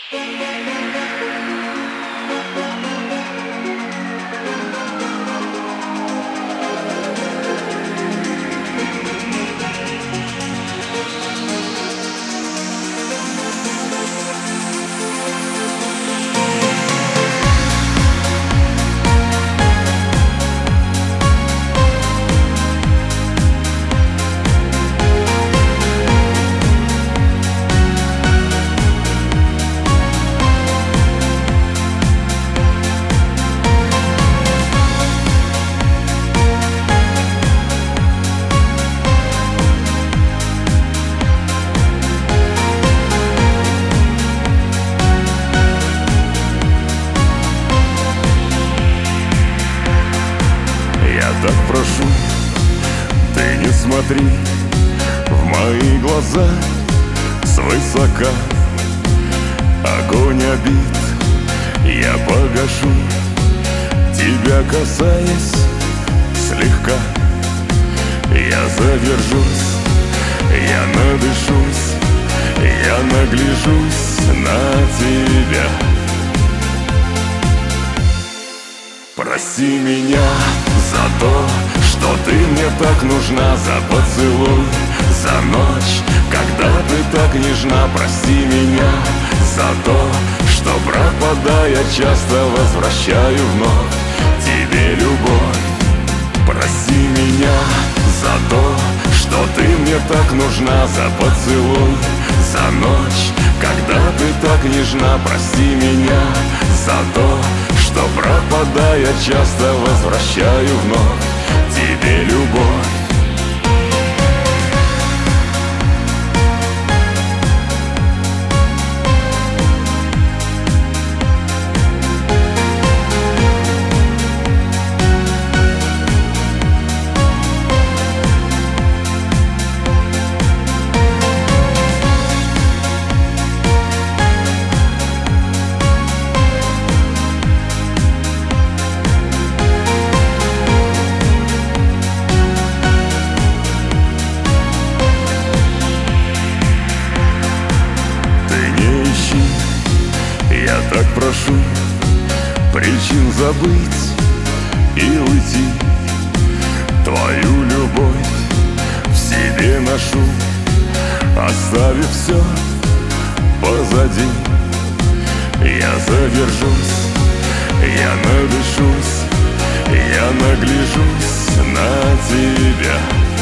Так прошу, ты не смотри в мои глаза свысока. Огонь обид я погашу, тебя касаясь слегка. Я задержусь, я надышусь, я нагляжусь на тебя. Прости меня за то, что ты мне так нужна, за поцелуй, за ночь, когда ты так нежна. Прости меня за то, что, пропадая, часто возвращаю вновь тебе любовь. Прости меня за то, что ты мне так нужна, за поцелуй, за ночь, когда ты так нежна. Прости меня за то, что, пропадая, часто возвращаю вновь тебе любовь. Я так прошу причин забыть и уйти. Твою любовь в себе ношу, оставив все позади. Я задержусь, я надышусь, я нагляжусь на тебя.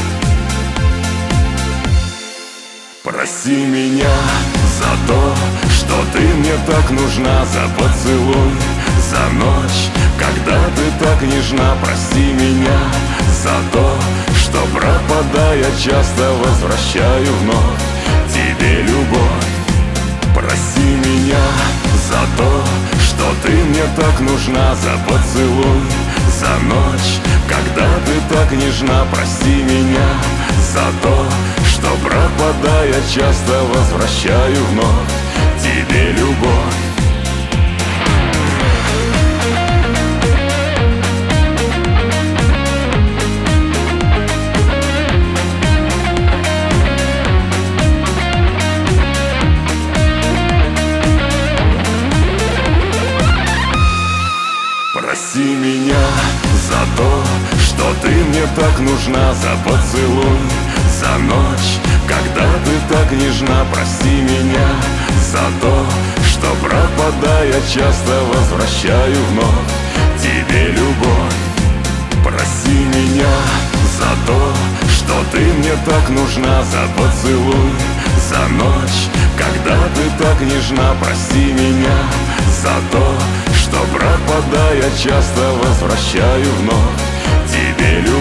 Прости меня за то, что ты мне так нужна, за поцелуй, за ночь, когда ты так нежна. Прости меня за то, что, пропадая, часто возвращаю вновь тебе любовь. Прости меня за то, что ты мне так нужна, за поцелуй, за ночь, когда ты так нежна. Прости меня за то, что, пропадая, часто возвращаю вновь тебе любовь. Прости меня за то, что ты мне так нужна, за поцелуй, за ночь, когда ты так нежна. Прости меня за то, что, пропадая, часто возвращаю вновь тебе любовь. Прости меня за то, что ты мне так нужна, за поцелуй, за ночь, когда ты так нежна. Прости меня за то, что, пропадая, часто возвращаю вновь тебе любовь.